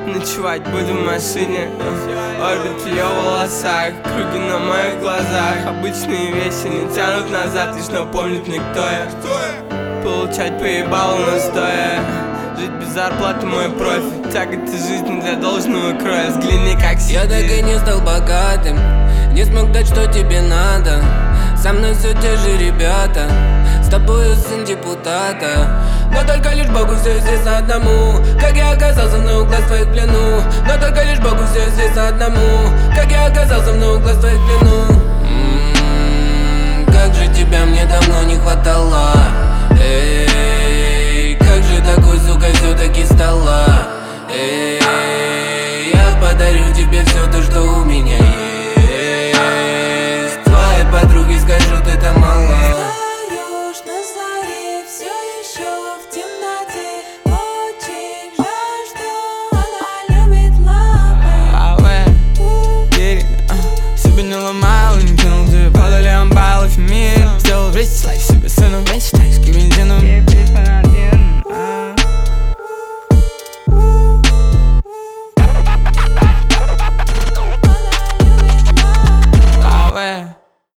Ночевать будем в машине, орбит в ее волосах, круги на моих глазах. Обычные вещи не тянут назад, лишь напомнит мне, кто я. Получать поебалу настоя, жить без зарплаты мой профиль, тяготы жизни для должного кроя. Взгляни, как сидит. Я так и не стал богатым, не смог дать, что тебе надо. Со мной все те же ребята, с тобою сын депутата. Но только лишь Богу все известно одному, как я оказался на углах твоих плену. Но только лишь Богу все известно одному, как я оказался на углах твоих плену. Как же тебя мне давно не хватало. Эй, как же такой, сука, все-таки стала. Эй, я подарю тебе все то, что у меня есть. Твоей подруге скажу, ты там мало. Встаешь на заре, все еще в темноте. Очень жаль, что она любит лапы. Себе не ломал, не кинул тебе, падали амбалы в мир. Сделал весь слайс себе сыном, мечтаю.